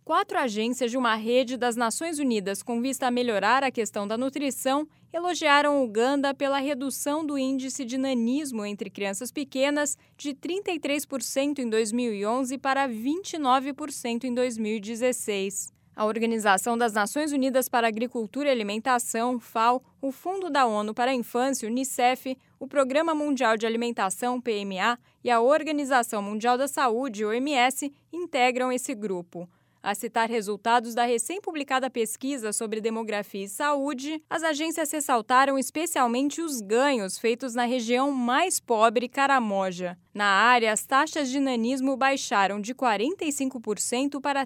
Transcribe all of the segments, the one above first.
4 agências de uma rede das Nações Unidas com vista a melhorar a questão da nutrição elogiaram Uganda pela redução do índice de nanismo entre crianças pequenas de 33% em 2011 para 29% em 2016. A Organização das Nações Unidas para a Agricultura e Alimentação, FAO, o Fundo da ONU para a Infância, UNICEF, o Programa Mundial de Alimentação, PMA, e a Organização Mundial da Saúde, OMS, integram esse grupo. A citar resultados da recém-publicada pesquisa sobre demografia e saúde, as agências ressaltaram especialmente os ganhos feitos na região mais pobre, Karamoja. Na área, as taxas de nanismo baixaram de 45% para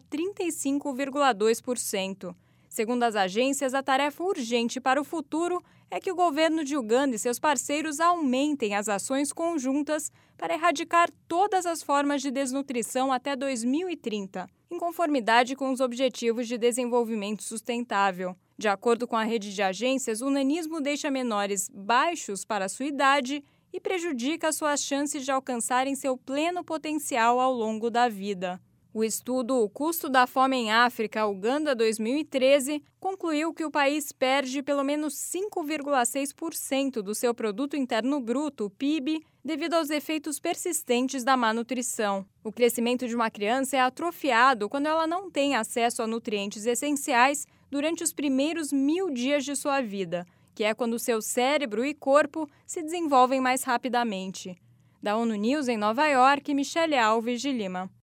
35,2%. Segundo as agências, a tarefa urgente para o futuro é que o governo de Uganda e seus parceiros aumentem as ações conjuntas para erradicar todas as formas de desnutrição até 2030, em conformidade com os Objetivos de Desenvolvimento Sustentável. De acordo com a rede de agências, o nanismo deixa menores baixos para a sua idade e prejudica suas chances de alcançarem seu pleno potencial ao longo da vida. O estudo O Custo da Fome em África, Uganda 2013, concluiu que o país perde pelo menos 5,6% do seu produto interno bruto, PIB, devido aos efeitos persistentes da má nutrição. O crescimento de uma criança é atrofiado quando ela não tem acesso a nutrientes essenciais durante os primeiros 1000 dias de sua vida, que é quando seu cérebro e corpo se desenvolvem mais rapidamente. Da ONU News em Nova York, Michele Alves de Lima.